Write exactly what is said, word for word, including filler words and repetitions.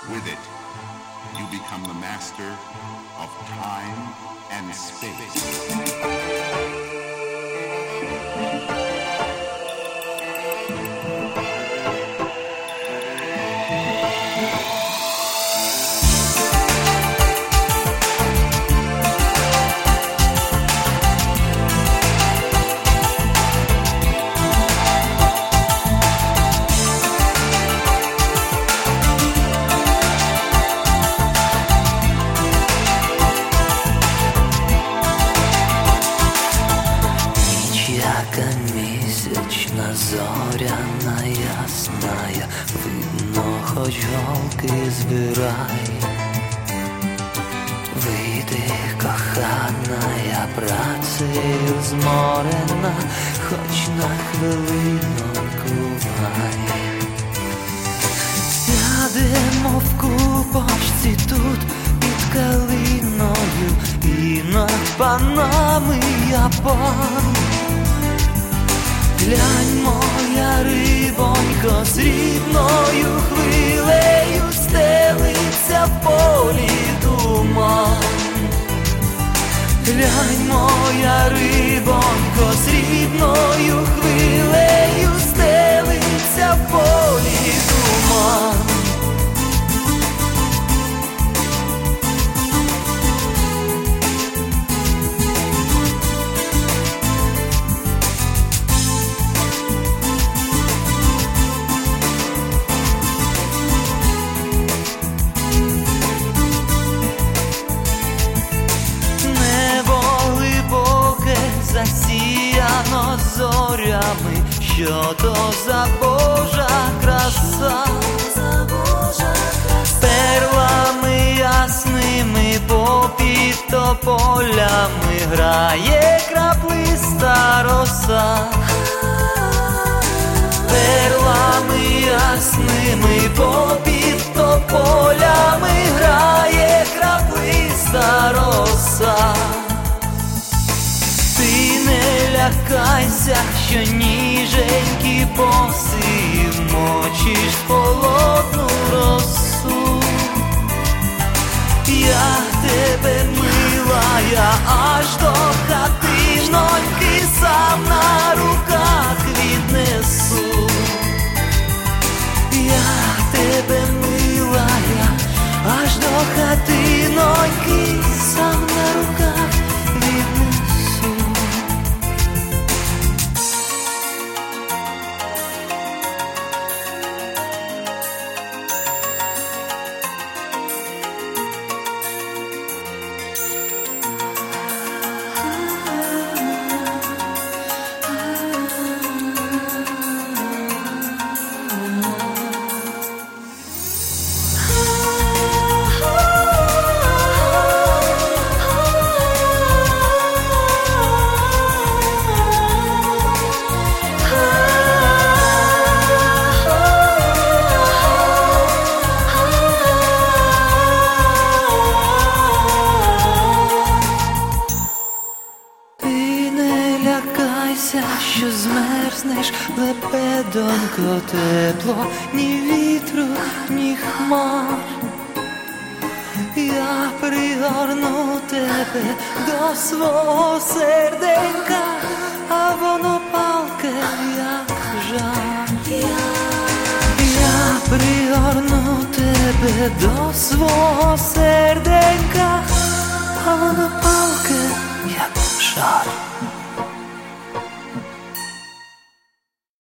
with it, you become the master of time and space. Месячна, зоряна, ясная, видно, хоч голки збирай. Вийди, коханая, працею зморена, хоч на хвилинку бувай. Сядемо в купочці тут під калиною, і над панами я пан. Глянь, моя рибонько, срібною хвилею стелиться в полі туман. Глянь, моя рибонько, срібною хвилею стелиться в полі туман. Засіяно зорями, що то за Божа краса, перлами ясними попід тополями грає краплиста роса. Перлами ясними попід тополями грає краплиста роса. Ти не лякайся, що ніженькі боси мочиш холодну росу. Я тебе милая, аж до хатиноньки сам на руках віднесу. Я тебе милая, аж до хатиноньки сам на руках віднесу. Що змерзнеш, лебедонько, тепло, ні вітру, ні хмар. Я пригорну тебе до свого серденька, а воно палке, як жар. Я пригорну тебе до свого серденька, а воно палке, як жар.